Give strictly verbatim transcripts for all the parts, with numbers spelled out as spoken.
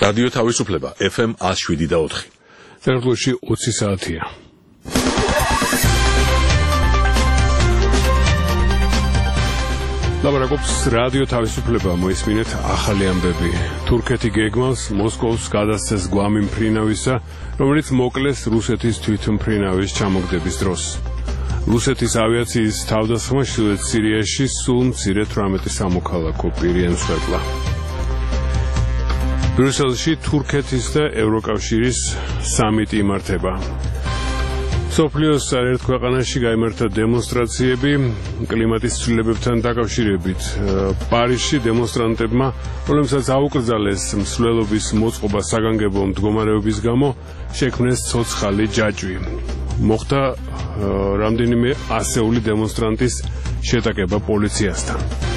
რადიო თავისუფლება ეფ ემ one oh seven და four. Წერტილში ოცი საათია. ლაპარაკობს რადიო თავისუფლება, მოისმინეთ ახალი ამბები. თურქეთი გეგმავს მოსკოვს გადასცეს გვამი მფრინავისა, რომელიც მოკლეს რუსეთის თვითმფრინავის ჩამოგდების დროს. რუსეთის ავიაციის თავდასხმა ჩრდილოეთ სირიაში სულ მცირე თვრამეტი სამოქალაქო პირი ემსხვერპლა. ბრიუსელში თურქეთის და ევროკავშირის სამიტი იმართება. სოფლიოს ერთ ქვეყანაში გაიმართა დემონსტრაციები კლიმატის ცვლილებებთან დაკავშირებით. პარიზში დემონსტრანტებმა, რომლებსაც აუკრძალეს მსვლელობის მოწყობა საგანგებო მდგომარეობის გამო, შექმნეს ცოცხალი ჯაჭვი. მოხდა რამდენიმე ასეული დემონსტრანტის შეტაკება პოლიციასთან.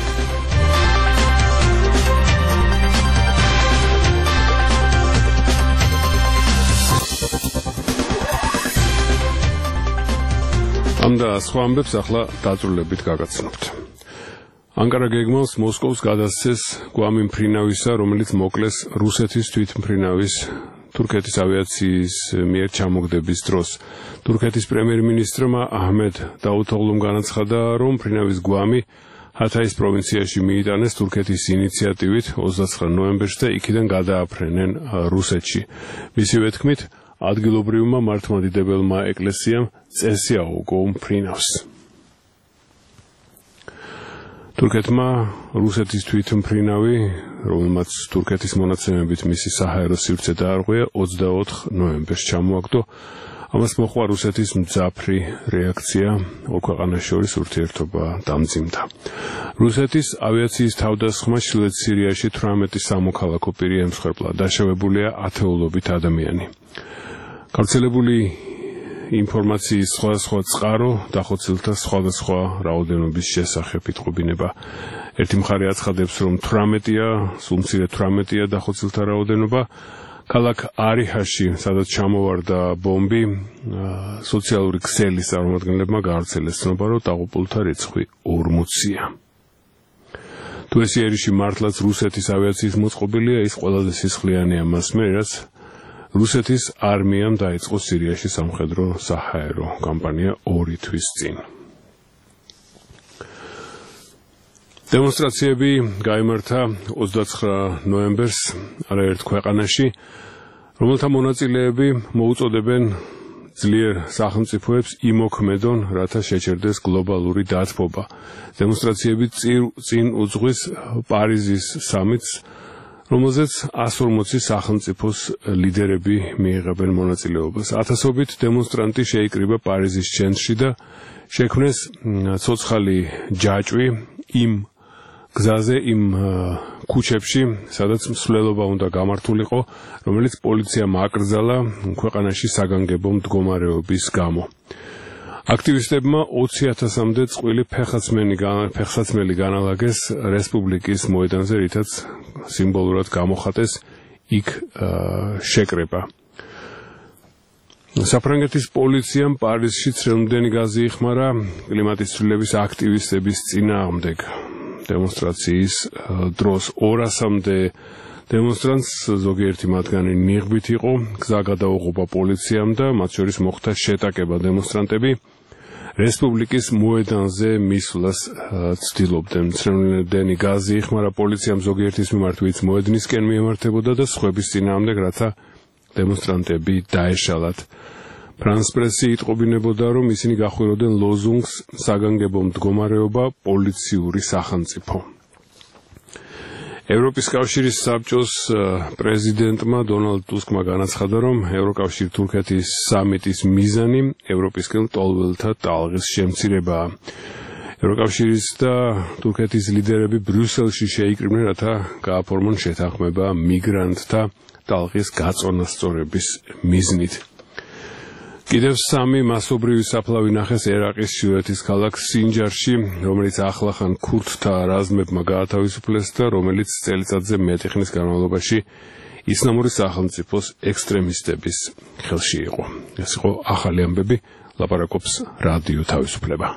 ამ და სხვა ამბებს ახლა დაწვრილებით გაგაცნობთ. ანკარა გეგმავს მოსკოვს გადასცეს გვამი მფრინავისა, რომელიც მოკლეს რუსეთის თვითმფრინავის თურქეთის ავიაციის მიერ ჩამოგდების დროს. თურქეთის პრემიერ-მინისტრმა აჰმედ დაუთოღლუმ განაცხადა, რომ მფრინავის გვამი ჰათაის პროვინციაში მიიტანეს თურქეთის ინიციატივით ოცდაცხრა ნოემბერში და იქიდან გადააფრენენ რუსეთში. მისივე თქმით, ადგილობრივმა მართლმადიდებელმა ეკლესიამ წესი აუგო მფრინავს. თურქეთმა რუსეთის თვითმფრინავი, რომელმაც თურქეთის მონაცემებით მისი საჰაერო სივრცე დაარღვია, ოცდაოთხ ნოემბერს ჩამოაგდო. ამას მოყვა რუსეთის მძაფრი რეაქცია, ორ ქვეყანას შორის ურთიერთობა დამძიმდა. რუსეთის ავიაციის თავდასხმა ჩრდილოეთ სირიაში თვრამეტი სამოქალაქო პირი ემსხვერპლა, დაშავებულია ათეულობით ადამიანი. გავრცელებული ინფორმაციის სხვადასხვა წყარო დახოცილთა სხვადასხვა რაოდენობის შესახებ იტყობინება. ერთი მხარე აცხადებს, რომ თვრამეტია, სულ მცირე თვრამეტია დახოცილთა რაოდენობა. ქალაქ არიჰაში, სადაც ჩამოვარდა ბომბი, სოციალური ქსელის წარმომადგენლებმა გაავრცელეს ცნობა, რომ დაღუპულთა რიცხვი ორმოცია. თუ ეს იერიში მართლაც რუსეთის ავიაციის მოწყობილია, ის ყველაზე სისხლიანია მასმე, რაც რუსეთის არმიამ დაიწყო სირიაში სამხედრო საჰაერო კამპანია ორი თვის წინ. დემონსტრაციები გაიმართა ოცდაცხრა ნოემბერს არაერთ ქვეყანაში, რომელთა მონაწილეები მოუწოდებენ ძლიერ სახელმწიფოებს იმოქმედონ, რათა შეჩერდეს გლობალური დათბობა. დემონსტრაციები წინ უძღვის პარიზის სამიტს, რომელზეც εκατს ორმოცი სახელმწიფოს ლიდერები მიიღებენ მონაწილეობას. ათასობით დემონსტრანტი შეიკრიბა პარიზის ცენტრში და შექმნეს ცოცხალი ჯაჭვი იმ გზაზე, იმ ქუჩებში, სადაც მსვლელობა უნდა გამართულიყო, რომელიც პოლიციამ აკრძალა ქვეყანაში საგანგებო მდგომარეობის გამო. აქტივისტებმა ოცი ათასამდე წყვილი ფეხსაცმელი განალაგეს რესპუბლიკის მოედანზე, რითაც სიმბოლურად გამოხატეს იქ შეკრება. საფრანგეთის პოლიციამ პარიზში ცრემლმდენი გაზი იხმარა კლიმატის ცვლილების აქტივისტების წინააღმდეგ. დემონსტრაციის დროს ორასამდე დემონსტრანტს, ზოგიერთი მათგანი ნიღბით იყო, გზა გადაუღობა პოლიციამ და მათ შორის მოხდა შეტაკება. დემონსტრანტები რესპუბლიკის მოედანზე მისვლას ცდილობდნენ. ცრემლმდენი გაზი იხმარა პოლიციამ ზოგიერთის მიმართ, ვინც მოედნისკენ მიემართებოდა და სხვების წინააღმდეგ, რათა დემონსტრანტები დაეშალათ. ფრანს პრესი იტყობინებოდა, რომ ისინი გახვიროდნენ ლოზუნგს საგანგებო მდგომარეობა, პოლიციური სახელმწიფო. ევროპის კავშირის საბჭოს პრეზიდენტმა დონალდ ტუსკმა განაცხადა, რომ ევროკავშირ-თურქეთის სამიტის მიზანი ევროპისკენ მტოლველთა ტალღის შემცირებაა. ევროკავშირის და თურქეთის ლიდერები ბრიუსელში შეიკრიბნენ, რათა გააფორმონ შეთანხმება მიგრანტთა ტალღის გაწონასწორების მიზნით. კიდევ სამი მასობრივი საფლავი ნახეს ერაყის ჩრდილოეთის ქალაქ სინჯარში, რომელიც ახლახან ქურთთა რაზმებმა გაათავისუფლეს და რომელიც წელიწადზე მეტი ხნის განმავლობაში ისლამური სახელმწიფოს ექსტრემისტების ხელში იყო. ეს იყო ახალი ამბები, ლაპარაკობს რადიო თავისუფლება.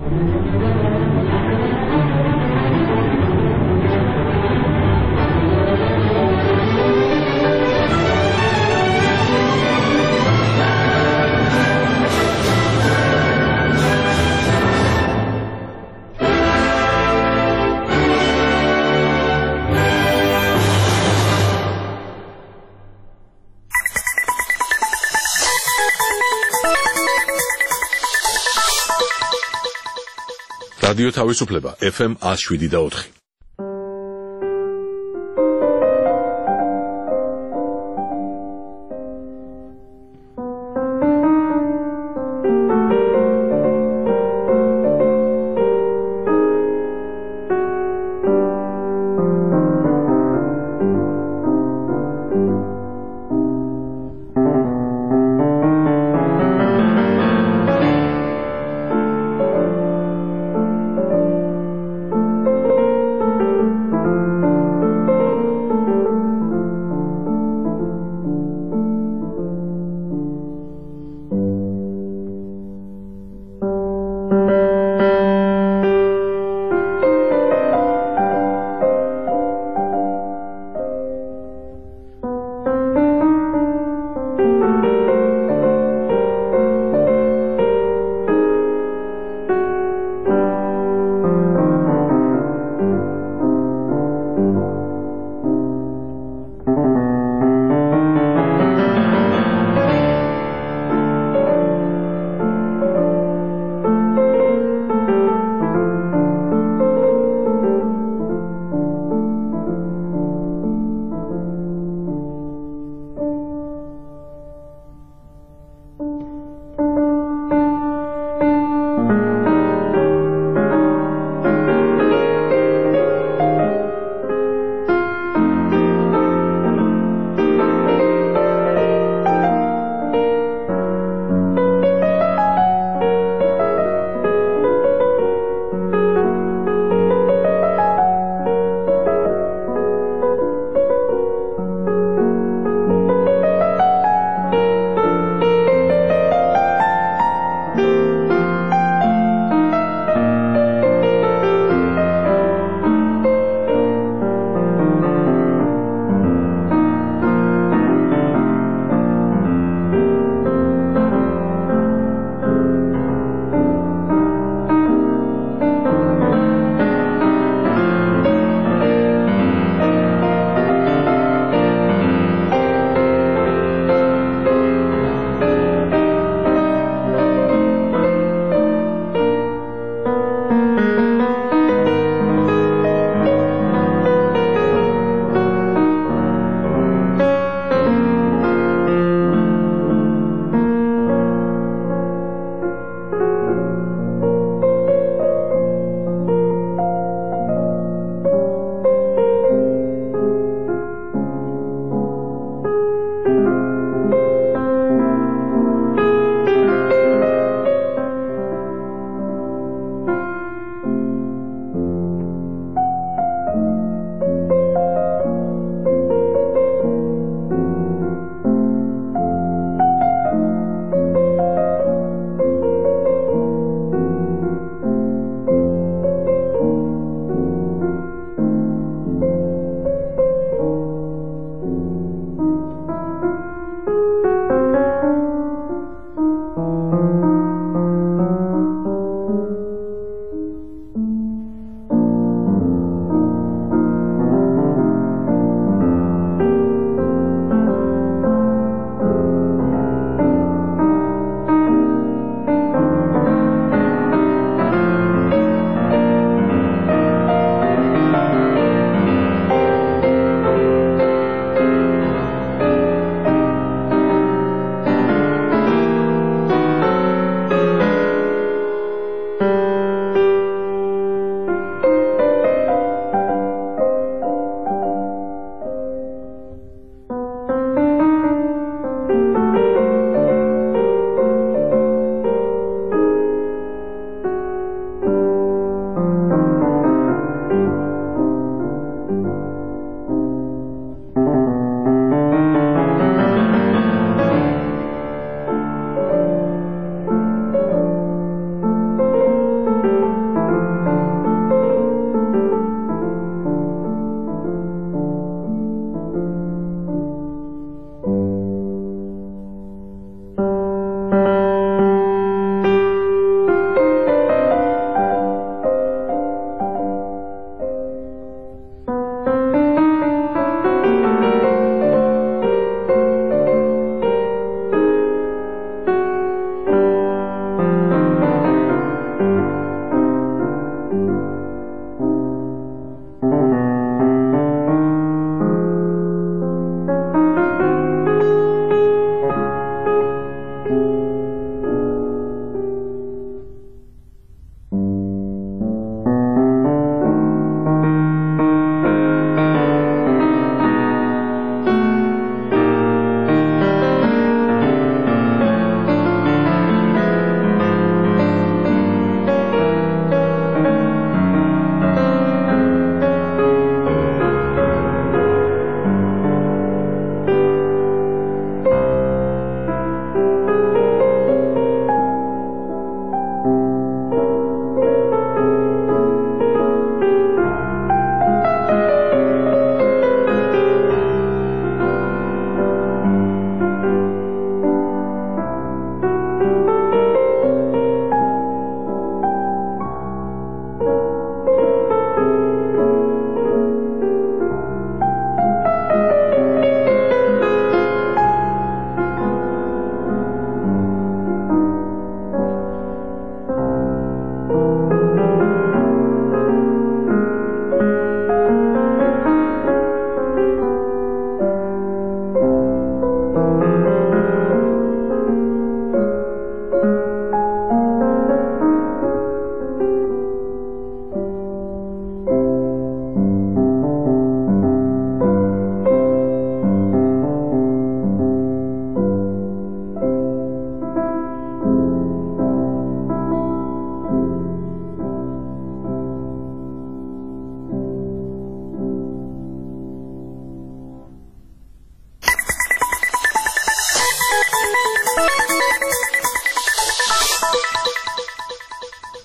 რადიო თავისუფლება ეფ ემ one oh seven და four.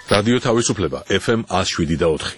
რადიო თავისუფლება ეფ ემ one oh seven და four.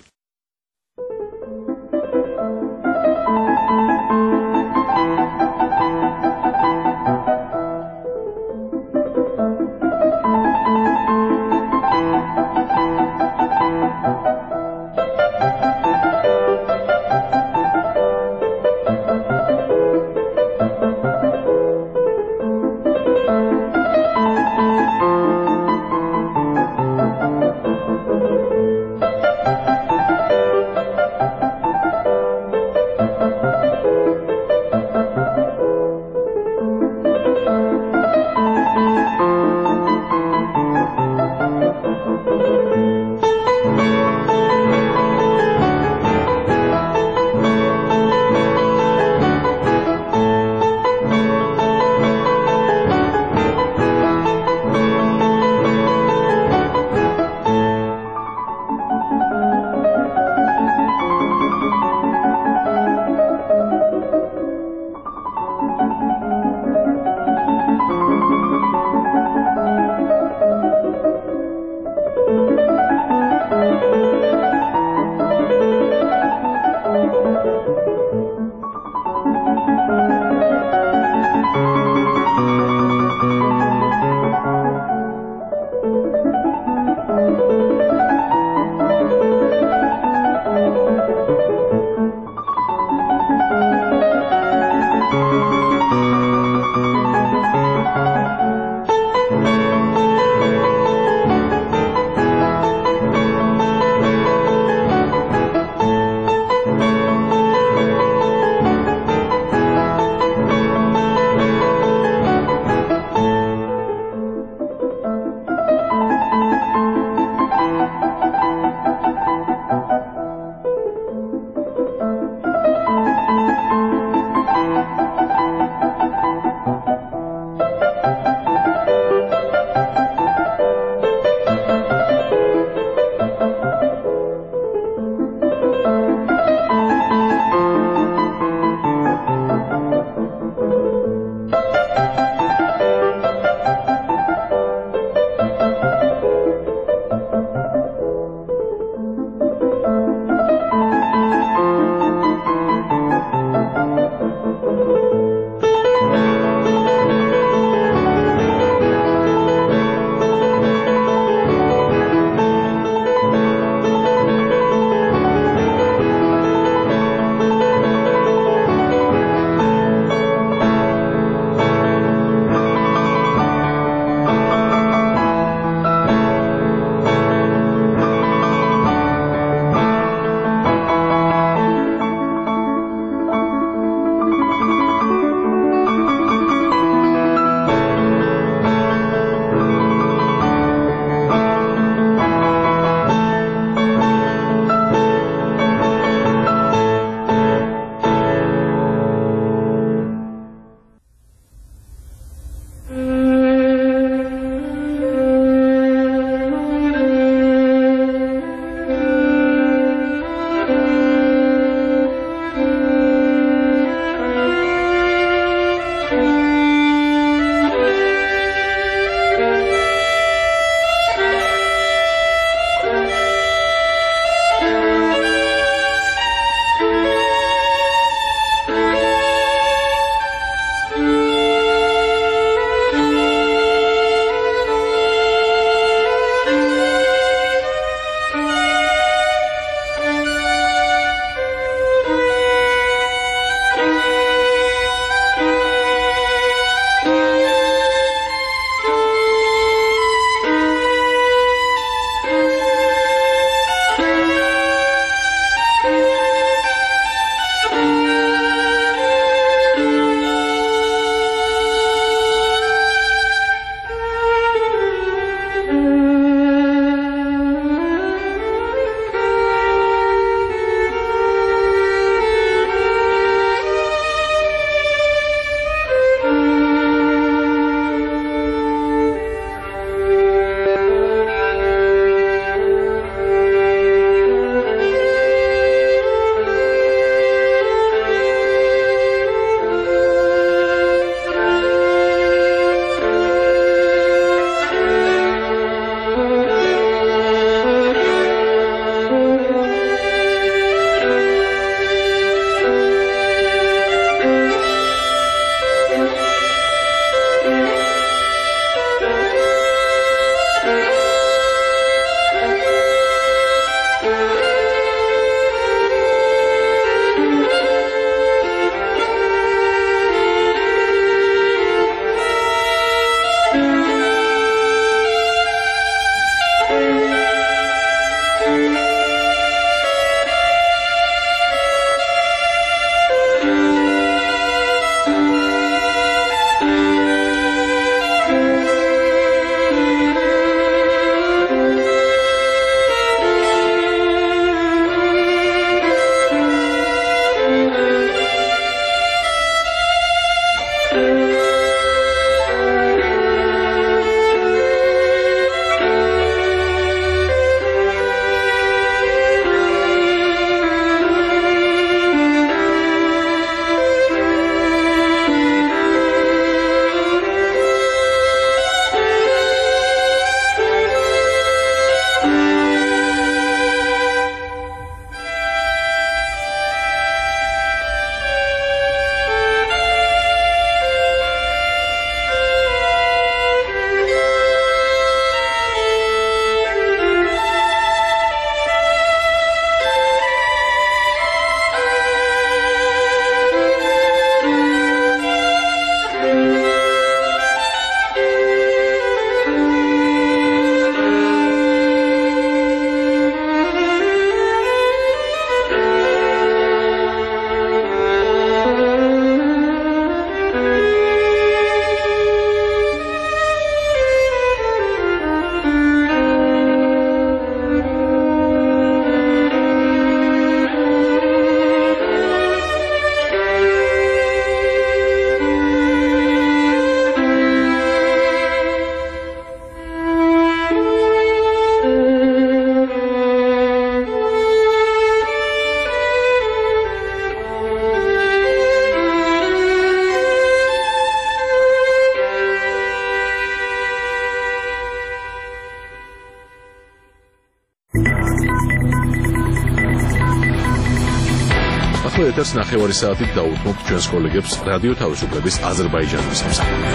ახლა ეთერს ნახევარი საათით დაუთმობთ ჩვენს კოლეგებს რადიო თავისუფლების აზერბაიჯანის სამსახურიდან.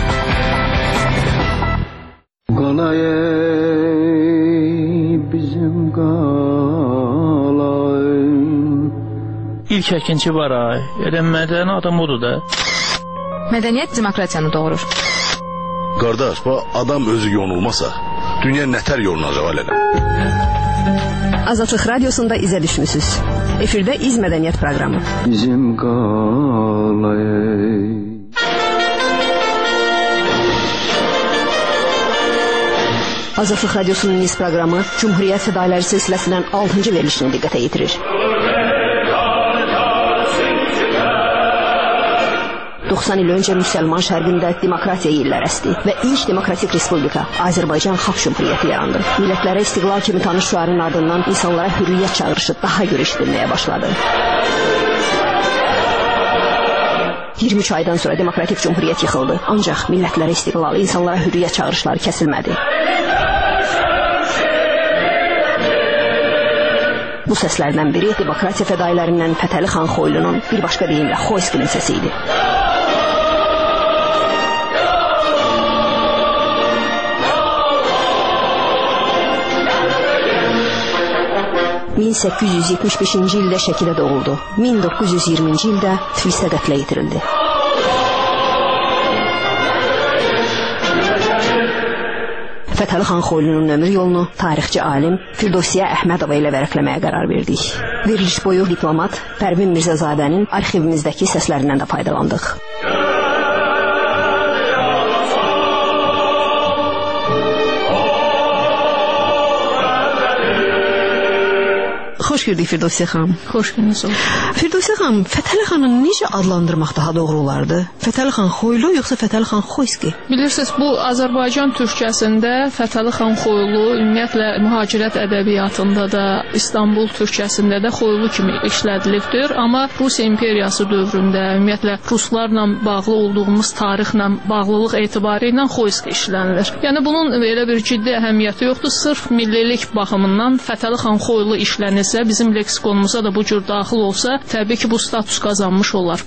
İlk əkinçi var ay. Elə mədəni adam odur da. Mədəniyyət demokratiyanı doğurur. Qardaş, bu adam özü yonulmasa, dünya nətər yolunacaq alələ? Azadlıq Radiosunda izə düşmüsünüz. Efirdə İz Mədəniyyət proqramı. Bizim qalay. Azadlıq Radiosunun İz proqramı Cumhuriyyət fədailləri silsiləsindən altıncı verilişini diqqətə yetirir. doxsan il öncə müsəlman şərqində demokratiya illər əsdi və ilk demokratik respublika Azərbaycan Xalq Cumhuriyyəti yarandı. Millətlərə istiqlal kimi tanış şüarın ardından insanlara hürriyyət çağırışı daha görüşdürməyə başladı. iyirmi üç aydan sonra demokratik cumhuriyyət yıxıldı. Ancaq millətlərə istiqlal, insanlara hürriyyət çağırışları kəsilmədi. Bu səslərdən biri demokratiya fədaillərindən Fətəli xan Xoylunun, bir başqa deyimlə Xoyskinin səsi idi. min səkkiz yüz yetmiş beşinci ildə Şəkidə doğuldu. min doqquz yüz iyirminci ildə Tiflisdə qətlə yetirildi. Fətəli xan Xoylunun ömür yolunu tarixçi alim Firdovsiyə Əhmədova ilə vərəqləməyə qərar verdik. Veriliş boyu diplomat Pərvin Mirzəzadənin arxivimizdəki səslərindən də faydalandıq. Xoş gördük Firdovsiyə xanım. Xoş gördünüz. Firdovsiyə xanım, Fətəli xanı necə adlandırmaq daha doğru olardı? Fətəli xan Xoylu yoxsa Fətəli xan Xoyski? Bilirsiniz, bu Azərbaycan türkçəsində Fətəli xan Xoylu ümumiyyətlə mühacirət ədəbiyyatında da, İstanbul türkçəsində də Xoylu kimi işlədilibdir. Amma Rusiya imperiyası dövründə ümumiyyətlə ruslarla bağlı olduğumuz tarixlə bağlılıq etibarı ilə Xoyski işlənilir. Yəni bunun elə bir ciddi əhəmiyyəti yoxdur. Sırf millilik baxımından Fətəli xan Xoylu işlənirsə, bizim leksikonumuza da bu cür daxil olsa, təbii ki, bu status qazanmış olar.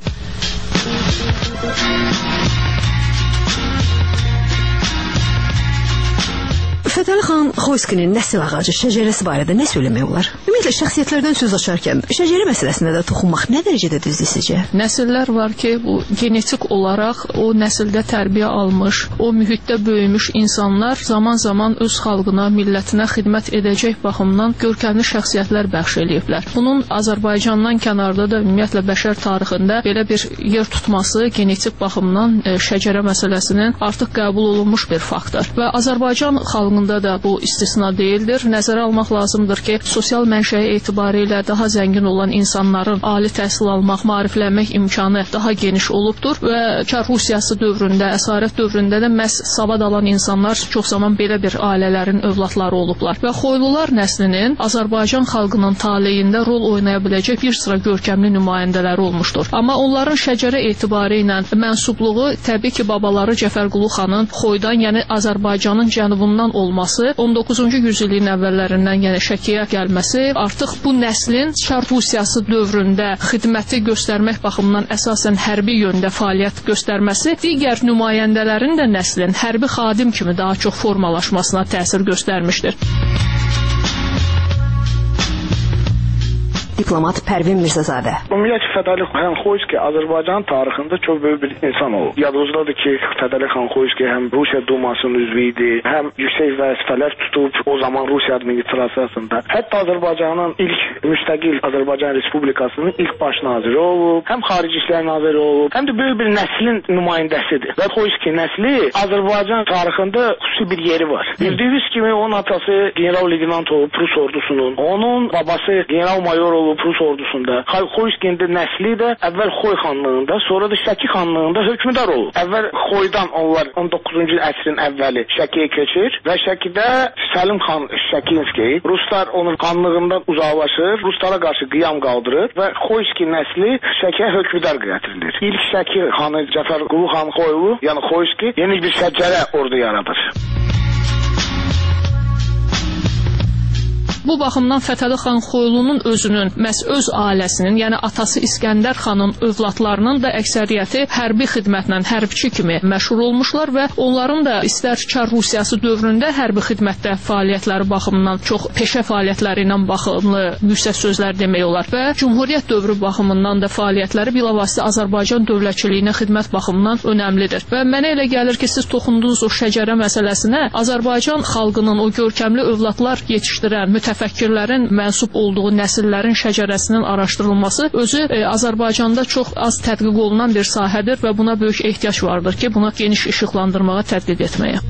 Fətəli xan Xoyskinin nəsil ağacı, şəcərəsi barədə nə söyləmək olar? Ümumiyyətlə, şəxsiyyətlərdən söz açarkən şəcərə məsələsində də toxunmaq nə dərəcədə düzdür sizcə? Nəsillər var ki, bu genetik olaraq o nəsildə tərbiyə almış, o mühitdə böyümüş insanlar zaman-zaman öz xalqına, millətinə xidmət edəcək baxımdan görkəmli şəxsiyyətlər bəxş eləyiblər. Bunun Azərbaycandan kənarda da ümumiyyətlə bəşər tarixində belə bir yer tutması genetik baxımdan e, şəcərə məsələsinin artıq qəbul olunmuş bir faktdır. Və Azərbaycan xalqında da bu istisna deyildir. Nəzərə almaq lazımdır ki, sosial mənşəyi etibarilə daha zəngin olan insanların ali təhsil almaq, maariflənmək imkanı daha geniş olubdur və Çar Rusiyası dövründə, əsarət dövründə də məhz savad alan insanlar çox zaman belə bir ailələrin övladları olublar. Və Xoylular nəslinin Azərbaycan xalqının taleyində rol oynaya biləcək bir sıra görkəmli nümayəndələri olmuşdur. Amma onların şəcərə etibarı ilə mənsubluğu təbii ki, babaları Cəfərqulu xanın Xoydan, yəni Azərbaycanın cənubundan olması, on doqquzuncu yüzilliyin əvvəllərindən, yəni Şəkiyə gəlməsi, artıq bu nəslin Çar Rusiyası dövründə xidməti göstərmək baxımından əsasən hərbi yöndə fəaliyyət göstərməsi, digər nümayəndələrin də nəslin hərbi xadim kimi daha çox formalaşmasına təsir göstərmişdir. Diplomat Pərvin Mirzəzadə. Ümumiyyətlə Fətəli xan Xoyski Azərbaycan tarixində çox böyük bir insan olub. Yadınızdadır ki, Fətəli xan Xoyski həm Rusiya Dumasının üzvü idi, həm yüksək vəzifələr tutub o zaman Rusiya administrasiyasında. Hətta Azərbaycanın ilk müstəqil Azərbaycan Respublikasının ilk baş naziri olub, həm xarici işlər naziri olub, həm də böyük bir nəslin nümayəndəsidir. Və Xoyski nəsli Azərbaycan tarixində xüsusi bir yeri var. Bildiyiniz kimi onun atası general-leytenant olub Rus ordusunun, onun babası general-mayor olub Rus ordusunda. Xoyskinin nəsli də əvvəl Xoy xanlığında, sonra da Şəki xanlığında hökmdar olub. Əvvəl Xoydan onlar on doqquzuncu əsrin əvvəli Şəkiyə keçir və Şəkidə Səlim xan Şəkinski, Ruslar onun xanlığından uzaqlaşır, Ruslara qarşı qiyam qaldırır və Xoyski nəsli Şəkiyə hökmdar gətirilir. İlk Şəki xanı Cəfərqulu xan Xoylu, yəni Xoyski yeni bir şəcərə ordu yaradır. Bu baxımdan Fətəli xan Xoylunun özünün, məhz öz ailəsinin, yəni atası İskəndər xanın övladlarının da əksəriyyəti hərbi xidmətlə, hərbçi kimi məşhur olmuşlar və onların da istər Çar Rusiyası dövründə hərbi xidmətdə fəaliyyətləri baxımından çox peşə fəaliyyətləri ilə baxımlı yüksək sözlər demək olar və Cümhuriyyət dövrü baxımından da fəaliyyətləri bilavasitə Azərbaycan dövlətçiliyinə xidmət baxımından önəmlidir. Və mənə elə gəlir ki, siz toxundunuz o şəcərə məsələsinə, Azərbaycan xalqının o görkəmli övladlar yetişdirən mütəfəkkirlərin mənsub olduğu nəsillərin şəcərəsinin araşdırılması özü e, Azərbaycanda çox az tədqiq olunan bir sahədir və buna böyük ehtiyac vardır ki, buna geniş işıqlandırmağa tədqiq etməyə.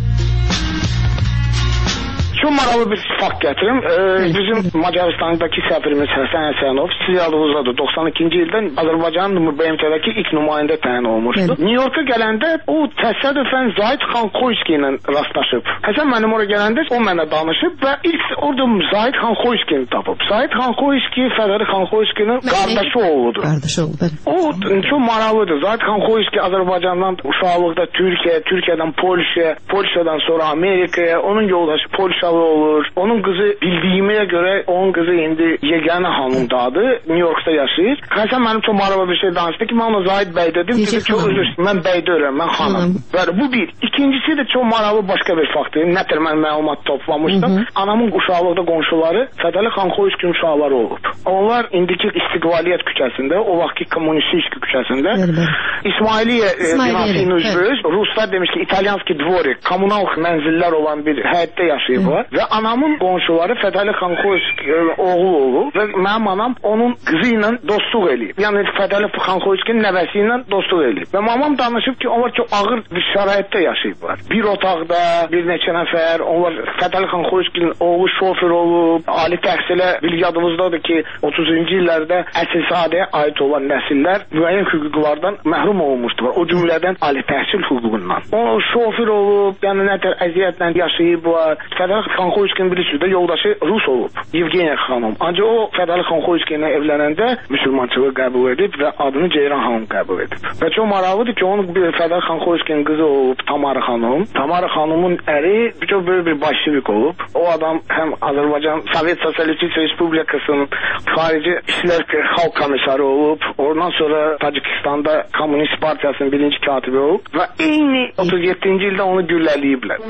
Çok maraqlı bir fakt getirim. Ee, bizim Macaristan'daki səfirimiz Həsən Həsənov siz yadınızdadır. doksan ikinci ildən Azərbaycanın B M T-dəki ilk nümayəndə təyin olmuşdu. Evet. New York'a gələndə o təsadüfən Zahid xan Xoyski ilə rastlaşıb. Həsən mənim oraya gələndə o mənə danışıb və ilk orada Zahid xan Xoyskini tapıb. Zahid xan Xoyski Fətəli xan Xoyskinin qardaşı oğludur. Qardaşı oğlu. O çox maraqlıdır. Zahid xan Xoyski Azərbaycandan uşaqlıqda Türkiyə, Türkiyədən Polşaya, Polşadan sonra Amerikaya, onun yoldaşı Polşa olur. Onun kızı bildiyimə görə onun kızı indi yeganə hanımdadır. New York'ta yaşayır. Həsən mənim çox maraqlı bir şey danışdı ki, mən ona Zahid bəy dedim. Dedi çox üzr, mən bəy deyirəm, mən xanım. Və bu bir. İkincisi də çox maraqlı başqa bir faktdır. Nətər mən məlumat toplamışdım. Hı -hı. Anamın uşaqlıqda qonşuları Fətəli xan Xoyski uşaqları olub. Onlar indiki İstiqlaliyyət küçəsində, o vaxtki Kommunistический küçəsində İsmailiyyə binasının üzvü, Ruslar demiş ki, İtalyanski dvorik, kommunal mənzillər olan bir həyətdə yaşayıblar. Və anamın qonşuları Fətəli xan Xoyski oğlu olub və mənim anam onun qızı ilə dostluq eləyib. Yəni Fətəli xan Xoyskinin nəvəsi ilə dostluq eləyib. Və mamam danışıb ki, onlar çox ağır bir şəraitdə yaşayıblar. Bir otaqda bir neçə nəfər, onlar Fətəli xan Xoyskinin oğlu şofer olub, ali təhsilə bil yadımızdadır ki, otuzuncu illərdə əsilzadəyə aid olan nəsillər müəyyən hüquqlardan məhrum olmuşdular. O cümlədən ali təhsil hüququndan. O şofer olub, yəni nətər əziyyətlə yaşayıblar. Fətəli xan Xoyskinin bilirsiniz də yoldaşı Rus olub, Yevgeniya xanım. Ancaq o Fətəli xan Xoyski ilə evlənəndə müsəlmançılığı qəbul edib və adını Ceyran xanım qəbul edib. Və çox maraqlıdır ki, onun bir Fətəli xan Xoyskinin qızı olub Tamara xanım. Tamara xanımın əri çox böyük bir başçılık olub. O adam həm Azərbaycan Sovet Sosialist Respublikasının xarici işlər xalq komissarı olub. Ondan sonra Tacikistanda Komünist Partiyasının birinci katibi olub və eyni otuz yeddinci ildə onu gülləliyiblər.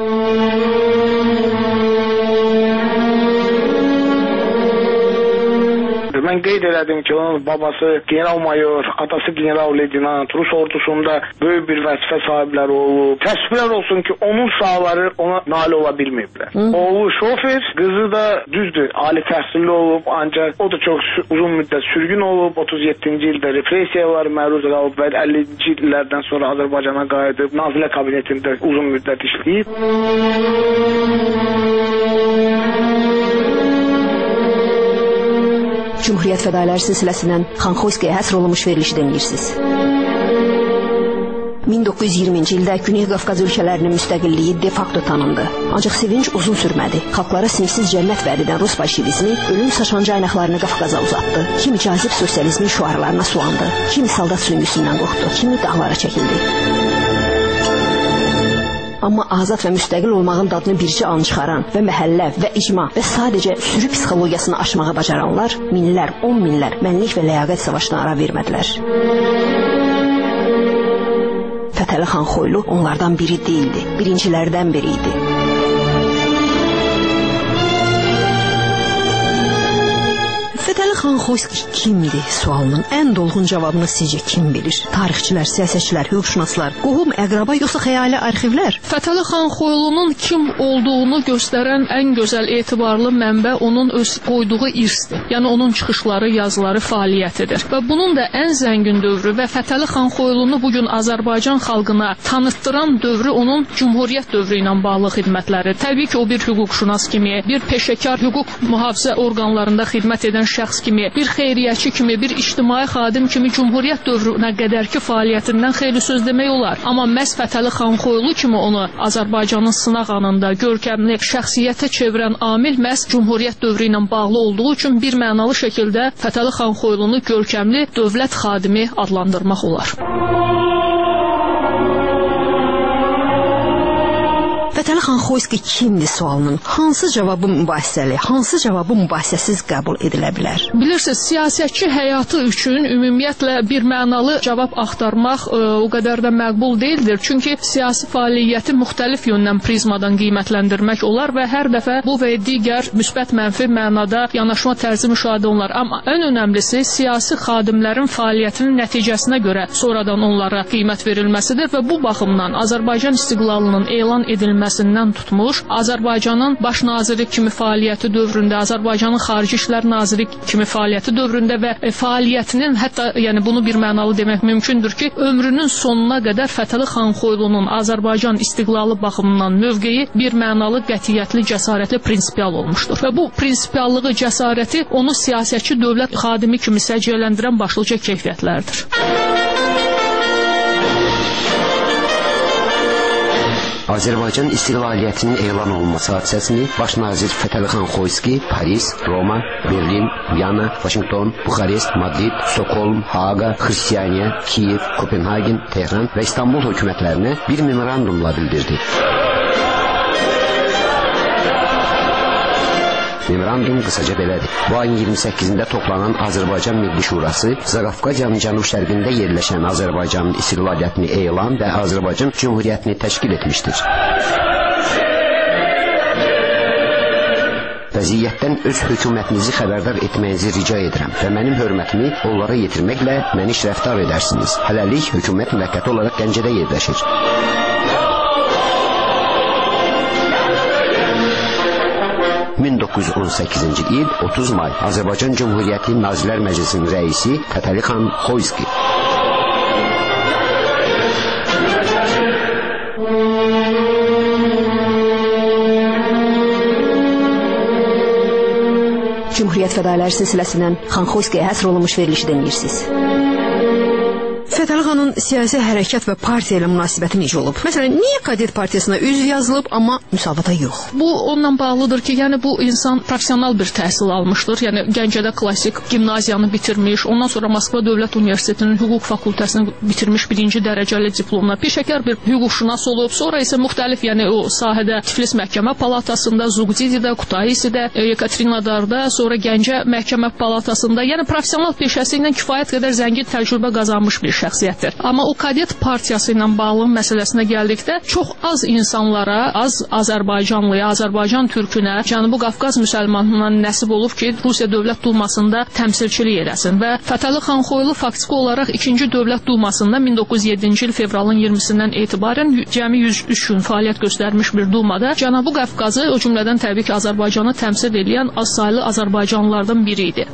Mən qeyd elədim ki, onun babası general-mayor, atası general-leytenant, Rus ordusunda böyük bir vəzifə sahibləri olub. Təəssüflər olsun ki, onun uşaqları ona nail ola bilməyiblər. Oğlu şofer, qızı da düzdür, ali təhsilli olub, ancaq o da çox uzun müddət sürgün olub, otuz yeddinci ildə repressiyalar məruz qalıb və əllinci illərdən sonra Azərbaycana qayıdıb, Nazirə kabinetində uzun müddət işləyib. Cümhuriyyət fədailər silsiləsindən Xan Xoyskiyə həsr olunmuş verilişi dinləyirsiniz. min doqquz yüz iyirminci ildə Güney Qafqaz ölkələrinin müstəqilliyi de facto tanındı. Ancaq sevinç uzun sürmədi. Xalqlara sinifsiz cənnət vəd edən Rus bolşevizmi ölüm saçan caynaqlarını Qafqaza uzatdı. Kimi cazib sosializmin şüarlarına sulandı, kimi saldat süngüsündən qorxdu, kimi dağlara çəkildi. Amma azad və müstəqil olmağın dadını bircə an çıxaran və məhəllə və icma və sadəcə sürü psixologiyasını aşmağa bacaranlar minlər, on minlər mənlik və ləyaqət savaşına ara vermədilər. Fətəli xan Xoylu onlardan biri değildi, birincilərdən biri idi. Fətəli xan Xoyski kimdir sualının ən dolğun cavabını sizcə kim bilir? Tarixçilər, siyasətçilər, hüquqşünaslar, qohum, əqraba yoxsa xəyali arxivlər? Fətəli xan Xoylunun kim olduğunu göstərən ən gözəl etibarlı mənbə onun öz qoyduğu irsdir. Yəni onun çıxışları, yazıları, fəaliyyətidir. Və bunun da ən zəngin dövrü və Fətəli xan Xoylunu bugün Azərbaycan xalqına tanıtdıran dövrü onun Cümhuriyyət dövrü ilə bağlı xidmətləri. Təbii ki, o bir hüquqşünas kimi, bir peşəkar hüquq mühafizə orqanlarında xidmət edən şəxs kimi, bir xeyriyyəçi kimi, bir ictimai xadim kimi Cümhuriyyət dövrünə qədərki fəaliyyətindən xeyli söz demək olar. Amma məhz Fətəli xan Xoylu kimi onu Azərbaycanın sınaq anında görkəmli şəxsiyyətə çevirən amil məhz Cümhuriyyət dövrü ilə bağlı olduğu üçün bir mənalı şəkildə Fətəli xan Xoylunu görkəmli dövlət xadimi adlandırmaq olar. Fətəli xan Xoyski kimdir sualının hansı cavabı mübahisəli, hansı cavabı mübahisəsiz qəbul edilə bilər? Bilirsiniz, siyasətçi həyatı üçün ümumiyyətlə bir mənalı cavab axtarmaq ə, o qədər də məqbul deyildir. Çünki siyasi fəaliyyəti müxtəlif yöndən prizmadan qiymətləndirmək olar və hər dəfə bu və digər müsbət mənfi mənada yanaşma tərzi müşahidə olunur. Amma ən önəmlisi siyasi xadimlərin fəaliyyətinin nəticəsinə görə sonradan onlara qiymət verilməsidir və bu baxımdan Azərbaycan istiqlalının elan edilməsindən tutmuş, Azərbaycanın baş naziri kimi fəaliyyəti dövründə, Azərbaycanın xarici işlər naziri kimi fəaliyyəti dövründə və e, fəaliyyətinin hətta yəni bunu bir mənalı demək mümkündür ki, ömrünün sonuna qədər Fətəli xan Xoylunun Azərbaycan istiqlalı baxımından mövqeyi bir mənalı, qətiyyətli, cəsarətli, prinsipial olmuşdur. Və bu prinsipiallığı, cəsarəti onu siyasətçi dövlət xadimi kimi səciyyələndirən başlıca keyfiyyətlərdir. Azərbaycan istiqlaliyyətinin elan olunması hadisəsini baş nazir Fətəli xan Xoyski Paris, Roma, Berlin, Viyana, Vaşinqton, Buxarest, Madrid, Stokholm, Haaga, Xristianiya, Kiyev, Kopenhagen, Tehran və İstanbul hökumətlərinə bir memorandumla bildirdi. Memorandum qısaca belədir. Bu ayın iyirmi səkkizində toplanan Azərbaycan Milli Şurası Zaqafqaziyanın cənub-şərqində yerləşən Azərbaycanın istiqlaliyyətini elan və Azərbaycan Cümhuriyyətini təşkil etmişdir. Vəziyyətdən öz hökumətinizi xəbərdar etməyinizi rica edirəm və mənim hörmətimi onlara yetirməklə məni şərəfdar edərsiniz. Hələlik hökumət müvəqqəti olaraq Gəncədə yerləşir. min doqquz yüz on səkkizinci il otuz may Azərbaycan Cümhuriyyəti Nazirlər Məclisinin rəisi Fətəli xan Xoyski. Cümhuriyyət fədailər silsiləsindən xan Xoyskiyə həsr olunmuş verilişi dinləyirsiniz. Fətəli xanın siyasi hərəkat və partiya ilə münasibəti necə olub? Məsələn, niyə Kadet partiyasına üzv yazılıb, amma müsabaqada yox? Bu onunla bağlıdır ki, yəni bu insan professional bir təhsil almışdır. Yəni Gəncədə klassik gimnaziyanı bitirmiş, ondan sonra Moskva Dövlət Universitetinin hüquq fakültəsini bitirmiş birinci dərəcəli diplomla, peşəkar bir hüquqşünas olub. Sonra isə müxtəlif, yəni o sahədə Tiflis Məhkəmə Palatasında, Zugdididə, Kutaisidə, Yekaterinodarda, sonra Gəncə Məhkəmə Palatasında, yəni professional peşəsi ilə kifayət qədər zəngin təcrübə qazanmış bir şəxsiyyətdir. Amma o Kadet partiyası ilə bağlı məsələsinə gəldikdə çox az insanlara, az Azərbaycanlıya, Azərbaycan türkünə, Cənubi Qafqaz müsəlmanlarına nəsib olub ki, Rusiya Dövlət Dumasında təmsilçilik edəsin və Fətəli xan Xoylu faktiki olaraq ikinci Dövlət Dumasında min doqquz yüz yeddinci il fevralın iyirmisindən etibarən cəmi yüz üç gün fəaliyyət göstərmiş bir dumada Cənubi Qafqazı, o cümlədən təbii ki, Azərbaycanı təmsil edən az saylı Azərbaycanlılardan biri idi.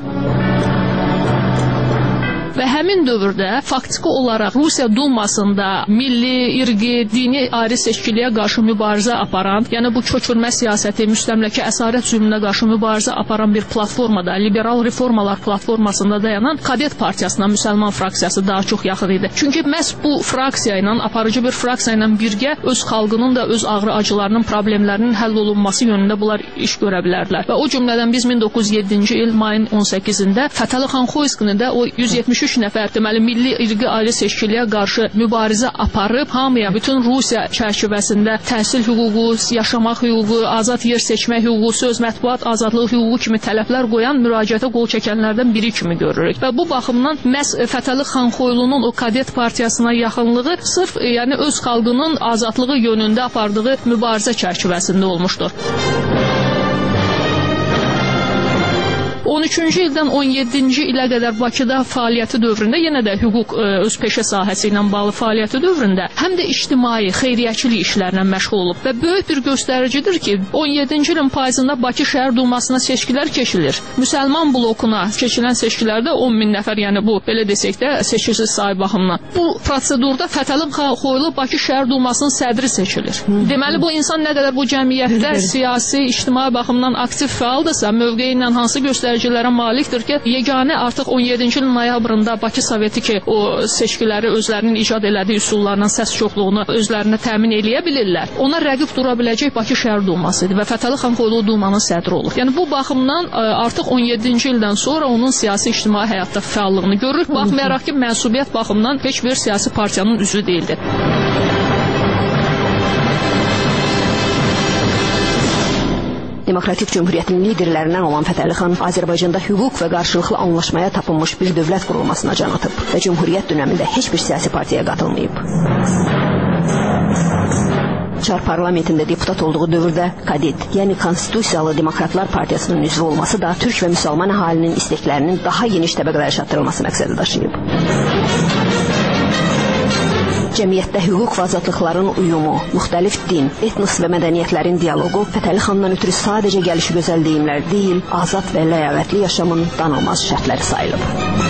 Və həmin dövrdə faktiki olaraq Rusiya Dumasında milli, irqi, dini ayrı seçkiliyə qarşı mübarizə aparan, yəni bu köçürmə siyasəti, müstəmləkə əsarət zülmünə qarşı mübarizə aparan bir platformada, liberal reformalar platformasında dayanan Kadet partiyasına müsəlman fraksiyası daha çox yaxın idi. Çünki məhz bu fraksiya ilə, aparıcı bir fraksiya ilə birgə öz xalqının da öz ağrı acılarının, problemlərinin həll olunması yönündə bunlar iş görə bilərdilər. Və o cümlədən biz min doqquz yüz yeddinci il mayın on səkkizində Fətəli xan Xoyskini də o yüz yetmiş üç nəfər deməli milli irqi ayrı seçkiliyə qarşı mübarizə aparıb hamıya bütün Rusiya çərçivəsində təhsil hüququ, yaşamaq hüququ, azad yer seçmək hüququ, söz mətbuat azadlığı hüququ kimi tələblər qoyan müraciətə qol çəkənlərdən biri kimi görürük. Və bu baxımdan məhz Fətəli xan Xoylunun o Kadet partiyasına yaxınlığı sırf yəni öz xalqının azadlığı yönündə apardığı mübarizə çərçivəsində olmuşdur. on üçüncü ildən on yeddinci ilə qədər Bakıda fəaliyyəti dövründə yenə də hüquq ə, öz peşə sahəsi ilə bağlı fəaliyyəti dövründə həm də ictimai, xeyriyyəçilik işlərlə məşğul olub və böyük bir göstəricidir ki, on yeddinci ilin payızında Bakı şəhər dumasına seçkilər keçilir. Müsəlman blokuna keçilən seçkilərdə on min nəfər, yəni bu belə desək də seçici sayı baxımından. Bu prosedurda Fətəli xan Xoylu Bakı şəhər dumasının sədri seçilir. Deməli bu insan nə qədər bu cəmiyyətdə siyasi, ictimai baxımdan aktiv fəaldırsa, mövqeyi ilə hansı göstərici malikdir ki, yeganə artıq on yeddinci ilin noyabrında Bakı Soveti ki, o seçkiləri özlərinin icad elədiyi üsullarla səs çoxluğunu özlərinə təmin eləyə bilirlər. Ona rəqib dura biləcək Bakı şəhər duması idi və Fətəli xan Xoylu dumanın sədri olur. Yəni bu baxımdan artıq on yeddinci ildən sonra onun siyasi ictimai həyatda fəallığını görürük. Baxmayaraq ki, mənsubiyyət baxımından heç bir siyasi partiyanın üzvü deyildi. Demokratik Cümhuriyyətin liderlərindən olan Fətəli xan Azərbaycanda hüquq və qarşılıqlı anlaşmaya tapılmış bir dövlət qurulmasına can atıb və Cümhuriyyət dönəmində heç bir siyasi partiyaya qatılmayıb. Çar parlamentində deputat olduğu dövrdə Kadet, yəni Konstitusiyalı Demokratlar Partiyasının üzvü olması da türk və müsəlman əhalinin isteklərinin daha geniş təbəqələrə çatdırılması məqsədi daşıyıb. Cəmiyyətdə hüquq və azadlıqların uyumu, müxtəlif din, etnos və mədəniyyətlərin dialoqu Fətəli xandan ötürü sadəcə gəlişi gözəl deyimlər deyil, azad və ləyaqətli yaşamın danılmaz şərtləri sayılıb.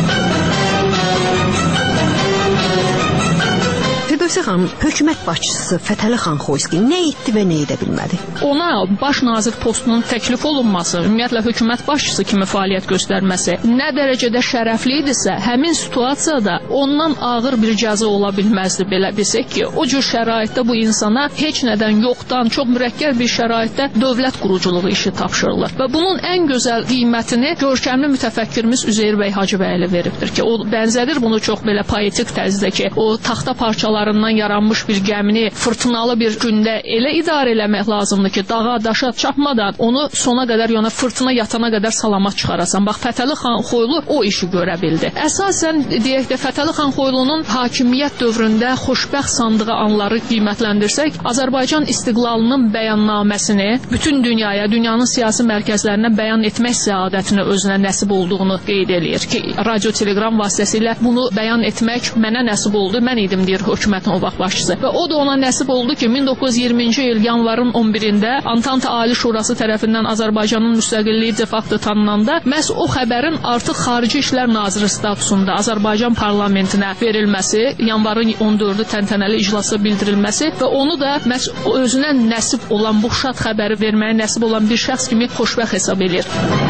Firdevsə xanım, hökumət başçısı Fətəli xan Xoyski nə etdi və nə edə bilmədi? Ona baş nazir postunun təklif olunması, ümumiyyətlə hökumət başçısı kimi fəaliyyət göstərməsi nə dərəcədə şərəfli idisə, həmin situasiyada ondan ağır bir cəza ola bilməzdi. Belə desək ki, o cür şəraitdə bu insana heç nədən yoxdan, çox mürəkkəb bir şəraitdə dövlət quruculuğu işi tapşırılır. Və bunun ən gözəl qiymətini görkəmli mütəfəkkirimiz Üzeyir bəy Hacıbəyli veribdir ki, o bənzədir bunu çox belə poetik tərzdə ki, o taxta parçaları yaranmış bir gəmini fırtınalı bir gündə elə idarə eləmək lazımdır ki, dağa, daşa çarpmadan onu sona qədər, yəni fırtına yatana qədər salamat çıxarasan. Bax, Fətəli xan Xoylu o işi görə bildi. Əsasən, deyək də, Fətəli xan Xoylunun hakimiyyət dövründə xoşbəxt sandığı anları qiymətləndirsək, Azərbaycan istiqlalının bəyannaməsini bütün dünyaya, dünyanın siyasi mərkəzlərinə bəyan etmək səadətini özünə nəsib olduğunu qeyd eləyir ki, radio-telegram vasitəsilə bunu bəyan etmək mənə nəsib oldu, mən idim, deyir hökumət o vaxt başçısı. Və o da ona nəsib oldu ki, min doqquz yüz iyirminci il yanvarın on birində Antanta Ali Şurası tərəfindən Azərbaycanın müstəqilliyi de facto tanınanda məhz o xəbərin artıq Xarici İşlər Naziri statusunda Azərbaycan parlamentinə verilməsi, yanvarın on dördü təntənəli iclasda bildirilməsi və onu da məhz özünə nəsib olan bu şad xəbəri verməyə nəsib olan bir şəxs kimi xoşbəxt hesab edir.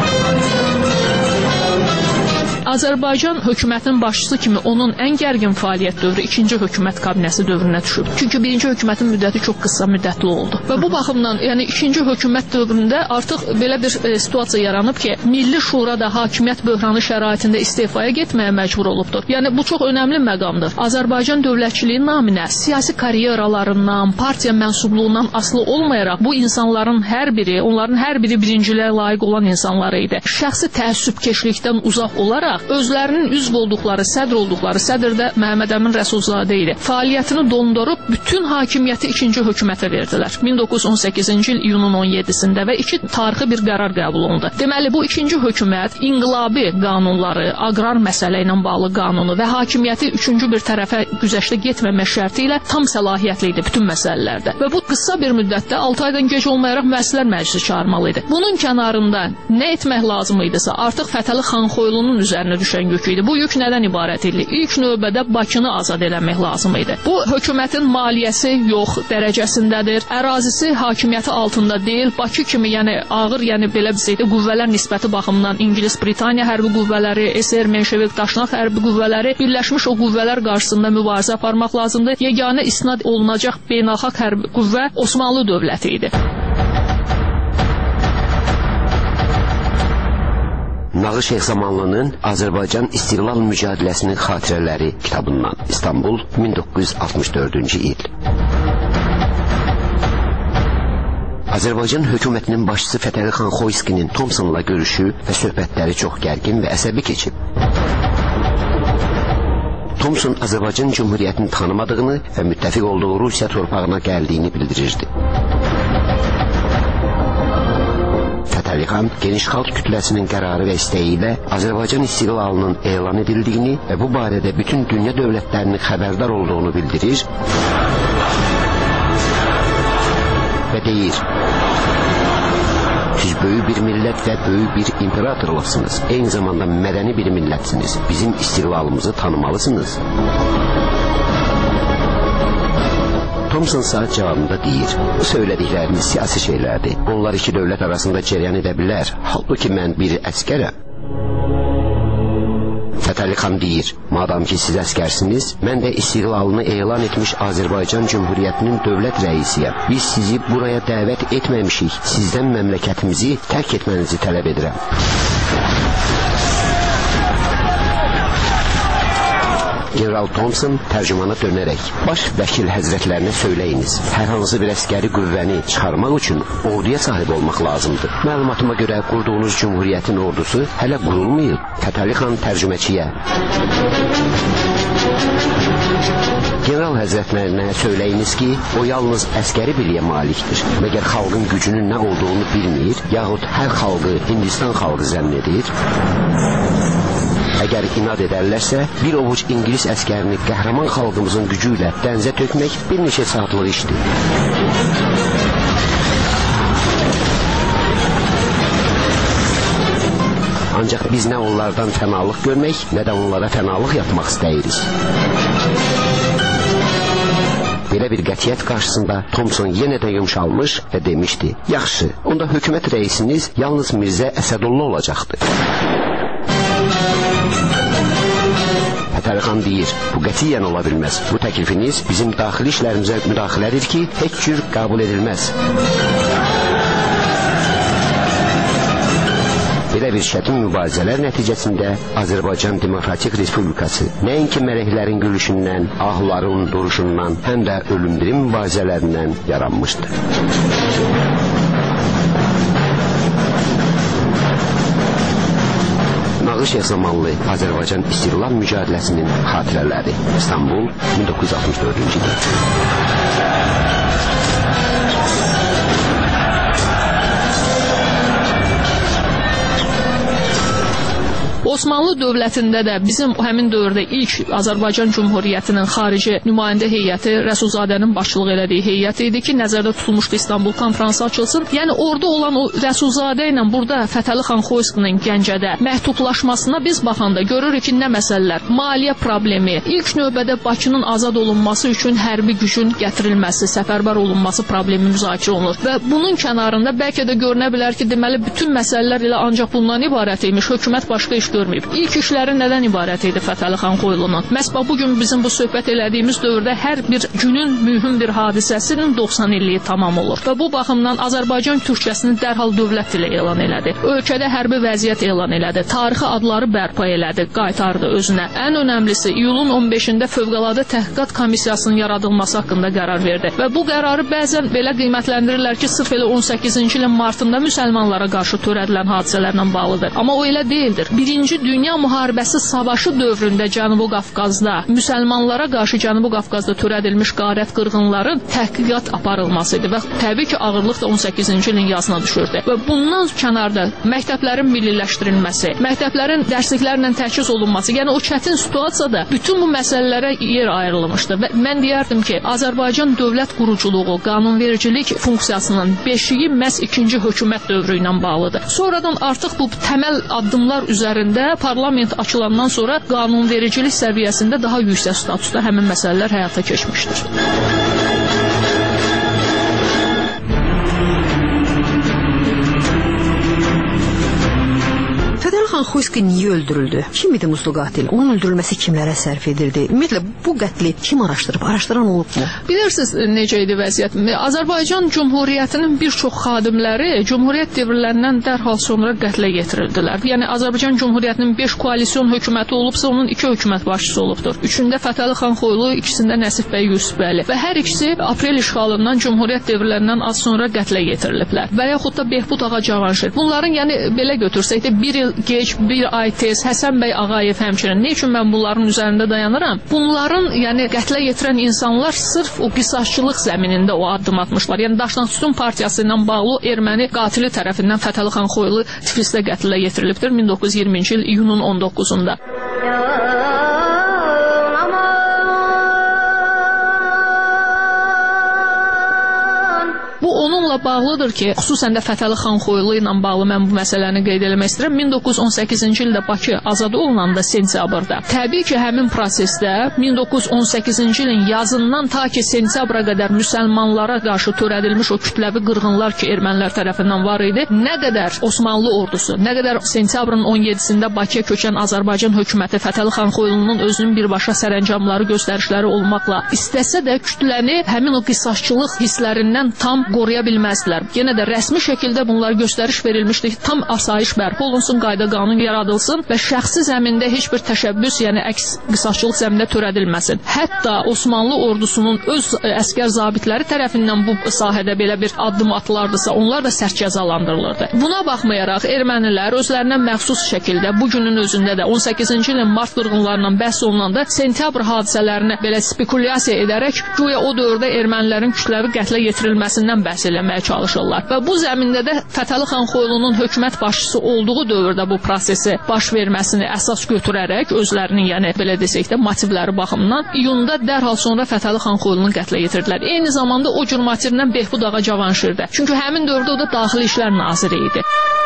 Azərbaycan hökumətinin başçısı kimi onun ən gərgin fəaliyyət dövrü ikinci hökumət kabinəsi dövrünə düşüb. Çünki birinci hökumətin müddəti çox qısa müddətli oldu. Və bu baxımdan, yəni ikinci hökumət dövründə artıq belə bir e, situasiya yaranıb ki, Milli Şura da hakimiyyət böhranı şəraitində istifaya getməyə məcbur olubdur. Yəni bu çox önəmli məqamdır. Azərbaycan dövlətçiliyi naminə siyasi karyeralarından, partiya mənsubluğundan asılı olmayaraq bu insanların hər biri, onların hər biri birinciliyə layiq olan insanları idi. Şəxsi təəssübkeşlikdən uzaq olaraq özlərinin üzv olduqları, sədr olduqları, sədr də Məhəmməd Əmin Rəsulzadə idi. Fəaliyyətini dondurub bütün hakimiyyəti ikinci hökumətə verdilər. min doqquz yüz on səkkizinci il iyunun on yeddisində və iki tarixi bir qərar qəbul olundu. Deməli, bu ikinci hökumət inqilabi qanunları, aqrar məsələ ilə bağlı qanunu və hakimiyyəti üçüncü bir tərəfə güzəştə getməmək şərti ilə tam səlahiyyətli idi bütün məsələlərdə. Və bu qısa bir müddətdə altı aydan gec olmayaraq Müəssislər Məclisi çağırmalı idi. Bunun kənarında nə etmək lazım idisə, artıq Fətəli xan Xoylunun üzərində düşən yük idi. Bu yük nədən ibarət idi? İlk növbədə Bakını azad eləmək lazım idi. Bu hökumətin maliyyəsi yox dərəcəsindədir. Ərazisi hakimiyyəti altında deyil. Bakı kimi, yəni ağır, yəni belə bizdə qüvvələr nisbəti baxımından İngilis, Britaniya hərbi qüvvələri, S S R, Menşevik, Daşnaq hərbi qüvvələri birləşmiş o qüvvələr qarşısında mübarizə aparmaq lazımdır. Yeganə isnad olunacaq beynəlxalq hərbi qüvvə Osmanlı dövləti idi. Nağı Şeyx Zamanlının Azərbaycan İstiqlal Mücadeləsinin Xatirələri kitabından, İstanbul, min doqquz yüz altmış dördüncü il. Azərbaycan hökumətinin başçısı Fətəli xan Xoyskinin Thomsonla görüşü və söhbətləri çox gərgin və əsəbi keçib. Thomson Azərbaycan Cümhuriyyətini tanımadığını və müttəfiq olduğu Rusiya torpağına gəldiyini bildirirdi. Fətəli xan geniş xalq kütləsinin qərarı və istəyi ilə Azərbaycan istiqlalının elan edildiyini və bu barədə bütün dünya dövlətlərinin xəbərdar olduğunu bildirir və deyir: siz böyük bir millət və böyük bir imperatorluqsınız, eyni zamanda mədəni bir millətsiniz, bizim istiqlalımızı tanımalısınız. Thomson saat cavabında deyir: bu söylədiklərimiz siyasi şeylərdir. Onlar iki dövlət arasında cəryan edə bilər. Halbuki mən bir əskərəm. Fətəli xan deyir: madam ki siz əskərsiniz, mən də istiqlalını elan etmiş Azərbaycan Cümhuriyyətinin dövlət rəisiyəm. Biz sizi buraya dəvət etməmişik. Sizdən məmləkətimizi tərk etmənizi tələb edirəm. General Thompson tərcümana dönərək, baş vəkil həzrətlərinə söyləyiniz, hər hansı bir əskəri qüvvəni çıxarmaq üçün orduya sahib olmaq lazımdır. Məlumatıma görə qurduğunuz cümhuriyyətin ordusu hələ qurulmayıb. Fətəli xan tərcüməçiyə. General həzrətlərinə söyləyiniz ki, o yalnız əskəri biliyə malikdir. Məgər xalqın gücünün nə olduğunu bilmir, yaxud hər xalqı Hindistan xalqı zənn edir? Əgər inad edərlərsə, bir ovuc İngilis əskərini qəhrəman xalqımızın gücü ilə dənizə tökmək bir neçə saatlıq işdir. Ancaq biz nə onlardan fənalıq görmək, nə də onlara fənalıq yapmaq istəyirik. Belə bir qətiyyət qarşısında Thompson yenə də yumşalmış və demişdi, yaxşı, onda hökumət rəisiniz yalnız Mirzə Əsədullah olacaqdır. Fətəli xan deyir, bu qətiyyən ola bilməz. Bu təklifiniz bizim daxili işlərimizə müdaxilədir ki, heç cür qəbul edilməz. Belə bir çətin mübarizələr nəticəsində Azərbaycan Demokratik Respublikası nəinki mələklərin gülüşündən, ahların duruşundan, həm də ölümdirim mübarizələrindən yaranmışdı. Nağış Yasamanlı Azərbaycan İstiqlal Mücadeləsinin xatirələri. İstanbul, min doqquz yüz altmış dördüncü il. Osmanlı dövlətində də bizim həmin dövrdə ilk Azərbaycan Cümhuriyyətinin xarici nümayəndə heyəti Rəsulzadənin başçılıq elədiyi heyət idi ki, nəzərdə tutulmuşdu İstanbul konfransı açılsın. Yəni orada olan o Rəsulzadə ilə burada Fətəli xan Xoyskinin Gəncədə məhdudlaşmasına biz baxanda görürük ki, nə məsələlər? Maliyyə problemi, ilk növbədə Bakının azad olunması üçün hərbi gücün gətirilməsi, səfərbər olunması problemi müzakirə olunur. Və bunun kənarında bəlkə də görünə bilər ki, deməli bütün məsələlər elə ancaq bundan ibarət imiş. Hökumət başqa iş görməyib. İlk işləri nədən ibarət idi Fətəli xan Xoylunun? Məhz bugün bizim bu söhbət elədiyimiz dövrdə hər bir günün mühüm bir hadisəsinin doxsan illiyi tamam olur. Və bu baxımdan Azərbaycan Türkçəsini dərhal dövlət dili elan elədi. Ölkədə hərbi vəziyyət elan elədi. Tarixi adları bərpa elədi, qaytardı özünə. Ən önəmlisi iyulun on beşində Fövqəladə Təhqiqat Komissiyasının yaradılması haqqında qərar verdi. Və bu qərarı bəzən belə qiymətləndirirlər ki, sırf elə on səkkizinci ilin martında müsəlmanlara qarşı törədilən hadisələrlə bağlıdır. Amma o elə deyildir. Birinci Dünya müharibəsi savaşı dövründə Cənubi Qafqazda müsəlmanlara qarşı Cənubi Qafqazda törədilmiş qarət qırğınların təhqiqat aparılması idi və təbii ki, ağırlıq da on səkkizinci ilin yazına düşürdü. Və bundan kənarda məktəblərin milliləşdirilməsi, məktəblərin dərsliklərlə təchiz olunması, yəni o çətin situasiyada bütün bu məsələlərə yer ayrılmışdı və mən deyərdim ki, Azərbaycan dövlət quruculuğu, qanunvericilik funksiyasının beşiyi məhz ikinci hökumət dövrü ilə bağlıdır. Sonradan artıq bu təməl addımlar üzərində parlament açılandan sonra qanunvericilik səviyyəsində daha yüksək statusda həmin məsələlər həyata keçmişdir. Fətəli xan Xoyski niyə öldürüldü? Kim idi muzdlu qatil? Onun öldürülməsi kimlərə sərf edildi? Ümumiyyətlə bu qətli kim araşdırıb? Araşdıran olubmu? Bilirsiniz necə idi vəziyyət? Azərbaycan Cümhuriyyətinin bir çox xadimləri Cümhuriyyət devirlərindən dərhal sonra qətlə yetirildilər. Yəni Azərbaycan Cümhuriyyətinin beş koalisyon hökuməti olubsa, onun iki hökumət başçısı olubdur. Üçündə Fətəli xan Xoylu, ikisində Nəsib bəy Yusufbəli və hər ikisi aprel işğalından Cümhuriyyət devirlərindən az sonra qətlə yetiriliblər. Və yaxud da Behbud ağa Cavanşir. Bunların yəni belə götürsək də bir il geç, bir ay tez, Həsən bəy Ağayev həmçinin. Ne üçün mən bunların üzərində dayanıram? Bunların, yəni qətlə yetirən insanlar sırf o qisasçılıq zəminində o addım atmışlar. Yəni Daşnaqsütun partiyası ilə bağlı erməni qatili tərəfindən Fətəli xan Xoylu Tiflisdə qətlə yetirilibdir min doqquz yüz iyirminci il iyunun on doqquzunda. Bu onunla bağlıdır ki, xüsusən də Fətəli xan Xoylu ilə bağlı mən bu məsələni qeyd etmək istəyirəm. min doqquz yüz on səkkizinci ildə Bakı azad olunanda sentyabrda. Təbii ki, həmin prosesdə min doqquz yüz on səkkizinci ilin yazından ta ki sentyabra qədər müsəlmanlara qarşı törədilmiş o kütləvi qırğınlar ki, ermənilər tərəfindən var idi. Nə qədər Osmanlı ordusu, nə qədər sentyabrın on yeddisində Bakıya köçən Azərbaycan hökuməti Fətəli xan Xoylunun özünün birbaşa sərəncamları, göstərişləri olmaqla istəsə də kütləni həmin o qisasçılıq hisslərindən tam qoruya bilməzdi. bilməzdilər. Yenə də rəsmi şəkildə bunlar göstəriş verilmişdi ki, tam asayiş bərpa olunsun, qayda qanun yaradılsın və şəxsi zəmində heç bir təşəbbüs, yəni əks qisasçılıq zəmində törədilməsin. Hətta Osmanlı ordusunun öz əskər zabitləri tərəfindən bu sahədə belə bir addım atılardısa, onlar da sərt cəzalandırılırdı. Buna baxmayaraq ermənilər özlərinə məxsus şəkildə bu günün özündə də on səkkizinci ilin mart qırğınlarından bəhs olunanda sentyabr hadisələrini belə spekulyasiya edərək güya o dövrdə ermənilərin kütləvi qətlə yetirilməsindən bəhs eləməyə çalışırlar. Və bu zəmində də Fətəli xan Xoylunun hökumət başçısı olduğu dövrdə bu prosesi baş verməsini əsas götürərək özlərinin, yəni belə desək də motivləri baxımından iyunda dərhal sonra Fətəli xan Xoylunu qətlə yetirdilər. Eyni zamanda o cür motivlə Behbud ağa Cavanşirdə. Çünki həmin dövrdə o da Daxili İşlər naziri idi.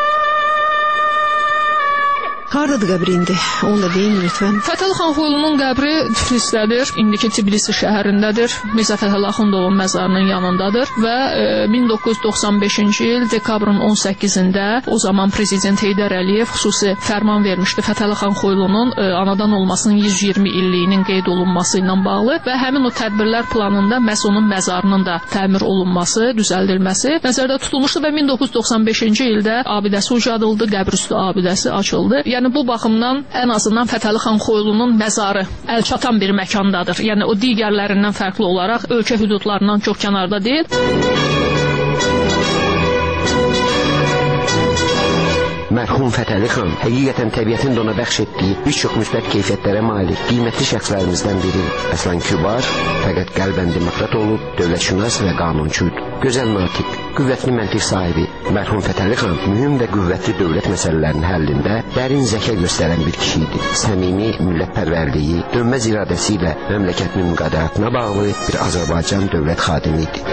Hardadır qəbri indi? Onu da deyin lütfən. Fətəli xan Xoylunun qəbri Tiflisdədir. İndiki Tbilisi şəhərindədir. Mirzə Fətəli Axundovun məzarının yanındadır və e, min doqquz yüz doxsan beşinci il dekabrın on səkkizində o zaman prezident Heydər Əliyev xüsusi fərman vermişdi Fətəli xan Xoylunun e, anadan olmasının yüz iyirmi illiyinin qeyd olunması ilə bağlı və həmin o tədbirlər planında məhz onun məzarının da təmir olunması, düzəldilməsi nəzərdə tutulmuşdu və min doqquz yüz doxsan beşinci ildə abidəsi ucadıldı, qəbrüstü abidəsi açıldı. Yəni bu baxımdan ən azından Fətəli xan Xoylunun məzarı əlçatan bir məkandadır. Yəni o digərlərindən fərqli olaraq ölkə hüdudlarından çox kənarda deyil. Mərhum Fətəli xan həqiqətən təbiətin də ona bəxş etdiyi bir çox müsbət keyfiyyətlərə malik qiymətli şəxslərimizdən biri. Əslan kübar, fəqət qəlbən demokrat olub, dövlətşünas və qanunçuydu. Gözəl natiq, qüvvətli məntiq sahibi mərhum Fətəli xan mühüm və qüvvətli dövlət məsələlərinin həllində dərin zəka göstərən bir kişi idi. Səmimi millətpərvərliyi, dönməz iradəsi ilə məmləkətinin müqəddəratına bağlı bir Azərbaycan dövlət xadimi idi.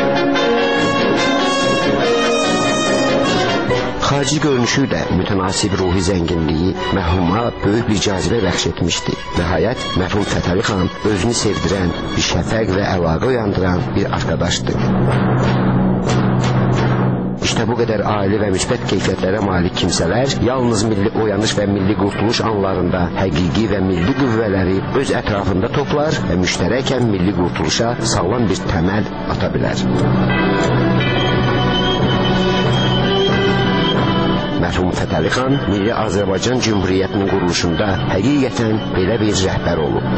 Xarici görünüşü də mütənasib ruhi zənginliyi mərhuma böyük bir cazibə bəxş etmişdi. Nəhayət, mərhum Fətəli xan özünü sevdirən, bir şəfəq və əlaqə uyandıran bir arkadaşdı. İşte bu qədər aili və müsbət keyfiyyətlərə malik kimsələr yalnız milli oyanış və milli qurtuluş anlarında həqiqi və milli qüvvələri öz ətrafında toplar və müştərəkən milli qurtuluşa sağlam bir təməl ata bilər. Mərhum Fətəli xan Milli Azərbaycan Cümhuriyyətinin quruluşunda həqiqətən belə bir rəhbər olub.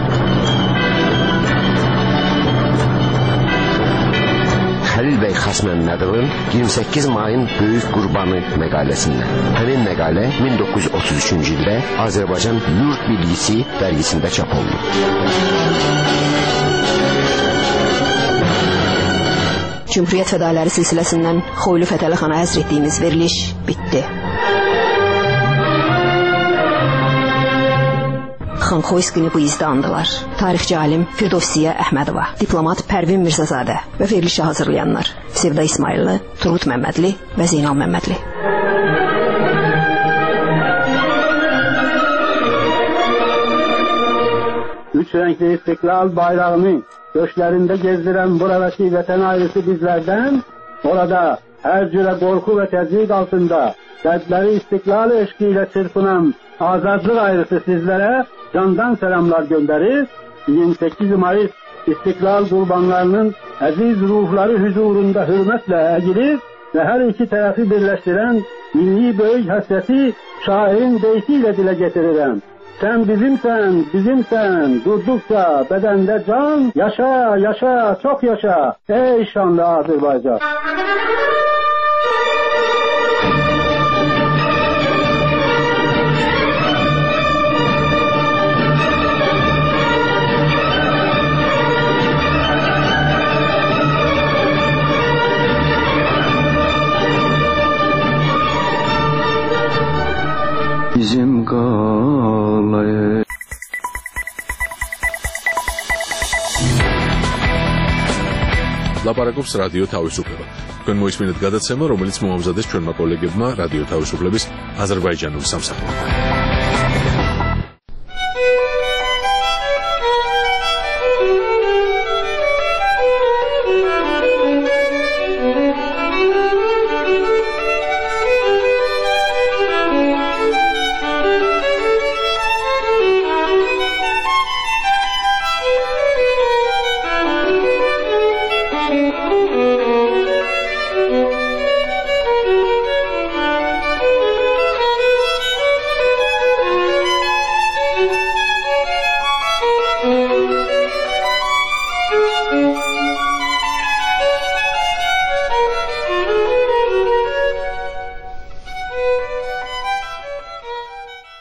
Xəlil bəy Xasməmmədovun iyirmi səkkiz mayın Böyük Qurbanı məqaləsindən. Həmin məqalə min doqquz yüz otuz üçüncü ildə Azərbaycan Yurt Bilgisi dərgisində çap olunub. Cümhuriyyət fədaları silsiləsindən Xoylu Fətəli xana həzr etdiyimiz veriliş bitdi. Xan Xoyskini bu izdə andılar. Tarixçi alim Firdovsiyə Əhmədova, diplomat Pərvin Mirzəzadə və verilişi hazırlayanlar Sevda İsmayıllı, Turgut Məmmədli və Zeynal Məmmədli. Üç renkli istiklal bayrağını göçlerinde gezdiren buradaki vətən ayrısı bizlerden, orada her cüre korku ve tezlik altında kalpleri istiklal eşkiyle çırpınan azadlık ayrısı sizlere candan selamlar gönderir. yirmi sekiz Mayıs istiklal kurbanlarının aziz ruhları huzurunda hürmetle eğilir ve her iki tarafı birleştiren milli büyük hasreti şairin beytiyle dile getiririm. Sen bizimsen, bizimsen, durdukça bedende can, yaşa, yaşa, çok yaşa, ey şanlı Azerbaycan. Bizim qalaya ლაპარაკობს რადიო თავისუფლება. თქვენ მოისმინეთ გადაცემა, რომელიც მოამზადეს ჩვენმა კოლეგებმა რადიო თავისუფლების აზერბაიჯანულ სამსახურში.